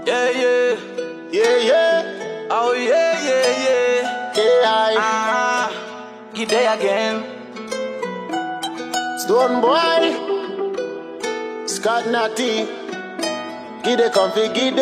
Yeah, yeah. Yeah, yeah. Oh, yeah, yeah, yeah. Yeah, Get there again. Stone boy. Scott Natty. Get it comfy, get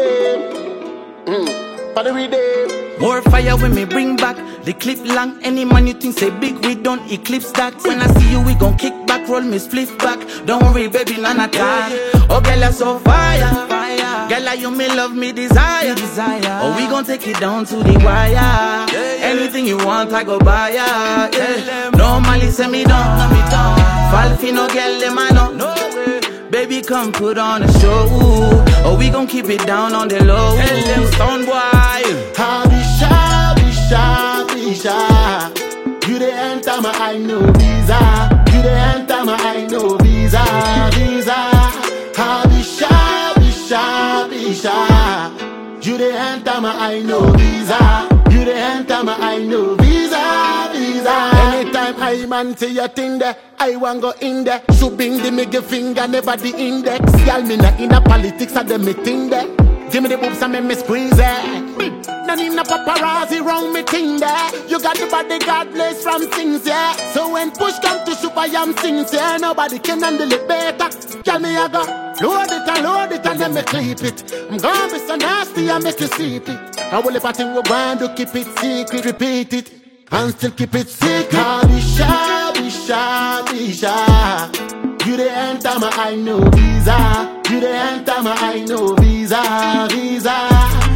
it. For the redeem. More fire when me bring back the clip long. Any man you think say big, we don't eclipse that. When I see you, we gon' kick back, roll me split back. Don't worry, baby, none of that. Oh, girl, you're so fire. Girl, you me love me desire. Oh, we gon' take it down to the wire. Anything you want, I go buy ya. Normally, send me down. Falfino, girl, them I know. Baby, come put on a show. Oh, we gon' keep it down on the low. Tell them, Stone boy. Bisha, Bisha, Bisha. You the enter my I know visa. You the enter my I know visa. Visa. Bisha, Bisha, Bisha. You the enter my I know visa. You the enter my I know visa. Visa. Anytime I man say your thing there, I want go in there. So bring the middle finger, never the index. Y'all me not in the politics of the meeting there. Give me the boobs and make me squeeze it. None in the paparazzi wrong me thing there. You got the body God bless from things, yeah. So when push come to super yam sings, yeah. Nobody can handle it better. Tell me I go load it and then me clip it. I'm gonna be so nasty and make you sleep it. I will if I think we're going to keep it secret, repeat it and still keep it secret. Bisha, Bisha, Bisha. You the enter my I know visa. You the enter my I know visa. Visa.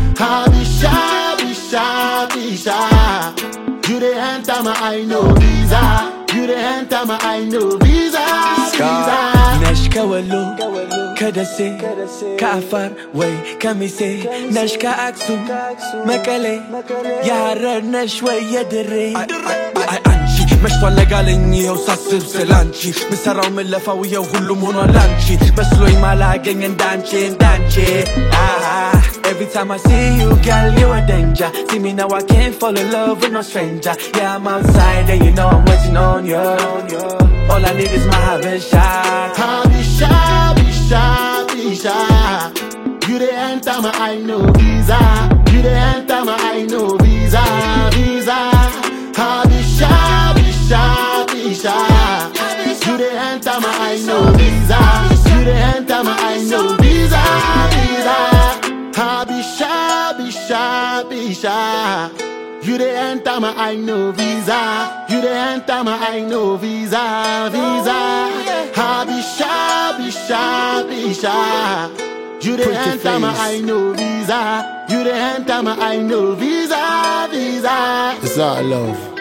Bisha, Bisha, Bisha. You the enter my I know visa. You the enter my I know visa. Visa. Nashka wallo, kadase, kafar, way, kamise, nashka aksu, makale, yara nashwa yadere. I anchi, meshwa legaling yo sasib selanchi, misaraw milafa wiyo hulum hono lanchi, besloy malaging and dance. Every time I see you, girl, you a danger. See me now, I can't fall in love with no stranger. Yeah, I'm outside and you know I'm waiting on you. All I need is my Habesha. Bisha, Bisha, Bisha. You the enter my I know visa. You the enter my I know visa. Visa. Bisha, Bisha, Bisha. You the enter my I know visa. You the enter my I know visa. Visa. Bisha, Bisha, Bisha. You the enter my I know visa. You the enter my I know visa. Visa. Bisha, Bisha, Bisha. You the enter my I know visa. You the enter my I know visa. Visa. It's all love.